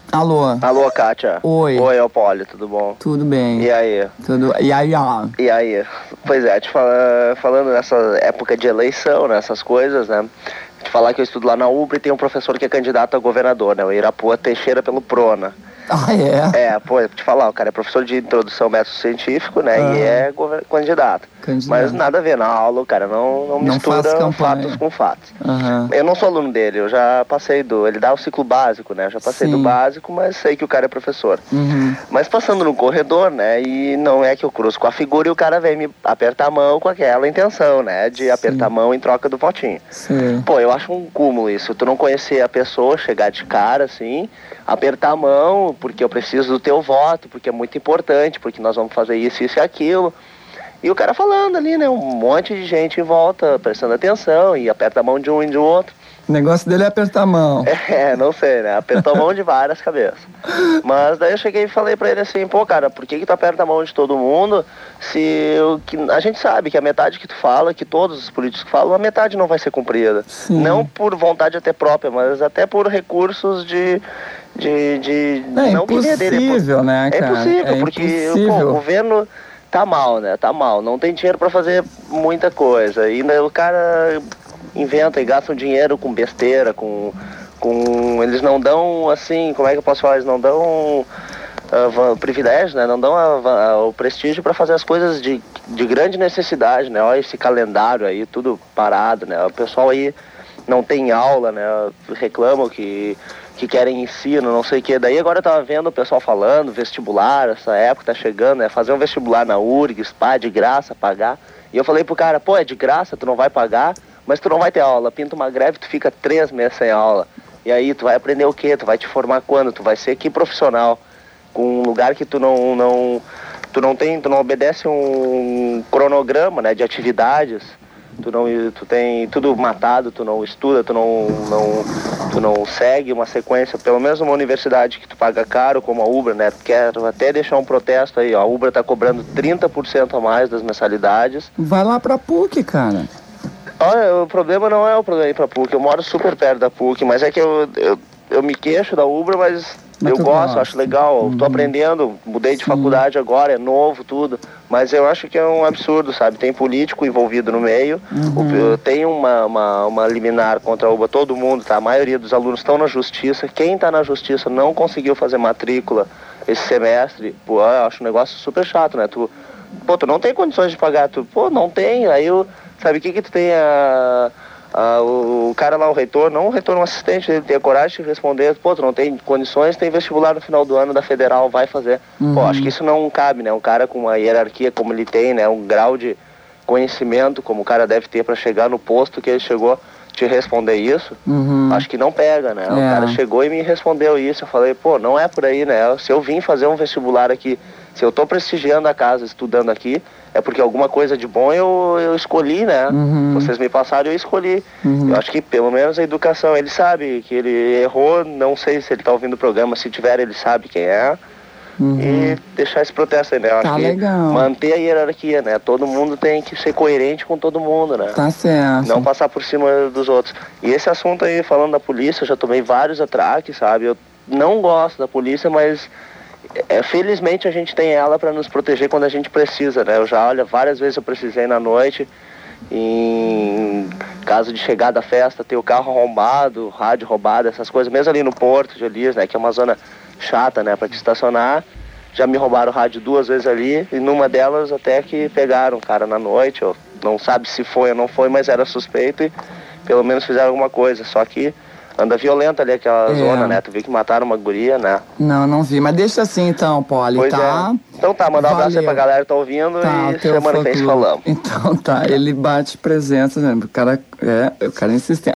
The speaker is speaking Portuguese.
Alô? Alô, Kátia. Oi. Oi, é o Poli, tudo bom? Tudo bem. E aí? E aí, ó. E aí? Pois é, falando nessa época de eleição, nessas coisas, né? Te falar que eu estudo lá na UBRA e tem um professor que é candidato a governador, né? O Irapuã Teixeira pelo PRONA. Ah, é? É, pô, te falar, o cara é professor de introdução ao método científico, né? E é candidato. Mas nada a ver na aula, o cara não mistura fatos com fatos. Eu não sou aluno dele, eu já passei ele dá o ciclo básico, né? Eu já passei do básico, mas sei que o cara é professor. Mas passando no corredor, né? E não é que eu cruzo com a figura e o cara vem me apertar a mão com aquela intenção, né? De apertar a mão em troca do potinho. Pô, eu acho um cúmulo isso. Tu não conhecer a pessoa, chegar de cara, assim, apertar a mão, porque eu preciso do teu voto, porque é muito importante, porque nós vamos fazer isso, isso e aquilo. E o cara falando ali, né? Um monte de gente em volta, prestando atenção, e aperta a mão de um e de outro. O negócio dele é apertar a mão. É, não sei, né? Apertou a mão de várias cabeças. Mas daí eu cheguei e falei pra ele assim, pô, cara, por que tu aperta a mão de todo mundo se a gente sabe que a metade que tu fala, que todos os políticos falam, a metade não vai ser cumprida. Não por vontade até própria, mas até por recursos não impossível, né, cara? É impossível, porque pô, o governo tá mal, né? Tá mal. Não tem dinheiro pra fazer muita coisa. E o cara inventa e gasta dinheiro com besteira, eles não dão, assim, como é que eu posso falar? Eles não dão privilégio, né? Não dão o prestígio para fazer as coisas de grande necessidade, né? Olha esse calendário aí, tudo parado, né? O pessoal aí não tem aula, né? Reclamam que querem ensino, não sei o que. Daí agora eu tava vendo o pessoal falando, vestibular, essa época tá chegando, né? Fazer um vestibular na URGS, de graça, pagar. E eu falei pro cara, pô, é de graça, tu não vai pagar, mas tu não vai ter aula. Pinta uma greve, tu fica 3 meses sem aula. E aí tu vai aprender o quê? Tu vai te formar quando? Tu vai ser que profissional? Com um lugar que tu não obedece um cronograma, né, de atividades. Tu tem tudo matado, tu não estuda, tu não segue uma sequência, pelo menos uma universidade que tu paga caro, como a UBRA, né? Quero até deixar um protesto aí, ó. A UBRA tá cobrando 30% a mais das mensalidades. Vai lá pra PUC, cara. Olha, o problema não é o problema ir pra PUC, eu moro super perto da PUC, mas é que eu me queixo da UBRA, mas eu gosto, acho legal, tô aprendendo, mudei de faculdade agora, é novo tudo, mas eu acho que é um absurdo, sabe? Tem político envolvido no meio, tem uma liminar contra a UBRA, todo mundo, tá? A maioria dos alunos estão na justiça, quem tá na justiça não conseguiu fazer matrícula esse semestre, pô, eu acho um negócio super chato, né? Tu não tem condições de pagar, não tem, aí sabe o que tu tem o cara lá, o reitor, não o reitor, um assistente, ele tem a coragem de responder, tu não tem condições, tem vestibular no final do ano da federal, vai fazer. Acho que isso não cabe, né? Um cara com uma hierarquia como ele tem, né? Um grau de conhecimento como o cara deve ter para chegar no posto que ele chegou, te responder isso, acho que não pega, né? O cara chegou e me respondeu isso, eu falei, não é por aí, né? Se eu vim fazer um vestibular aqui, se eu tô prestigiando a casa, estudando aqui, é porque alguma coisa de bom eu escolhi, né? Vocês me passaram e eu escolhi. Eu acho que pelo menos a educação, ele sabe que ele errou, não sei se ele tá ouvindo o programa, se tiver ele sabe quem é. E deixar esse protesto aí, né? Eu acho que manter a hierarquia, né? Todo mundo tem que ser coerente com todo mundo, né? Tá certo. Não passar por cima dos outros. E esse assunto aí, falando da polícia, eu já tomei vários atraques, sabe? Eu não gosto da polícia, mas felizmente a gente tem ela para nos proteger quando a gente precisa, né? Várias vezes eu precisei na noite, em caso de chegar da festa, ter o carro arrombado, rádio roubado, essas coisas, mesmo ali no Porto de Elias, né? Que é uma zona chata, né? Para te estacionar. Já me roubaram o rádio 2 vezes ali, e numa delas até que pegaram o cara na noite, ou não sabe se foi ou não foi, mas era suspeito e pelo menos fizeram alguma coisa, só que anda violenta ali aquela zona, né? Tu viu que mataram uma guria, né? Não vi. Mas deixa assim então, Poli, tá? Então tá, mandar um abraço aí pra galera que tá ouvindo e semana que vem falamos. Então tá, ele bate presença, né? O cara é insistente.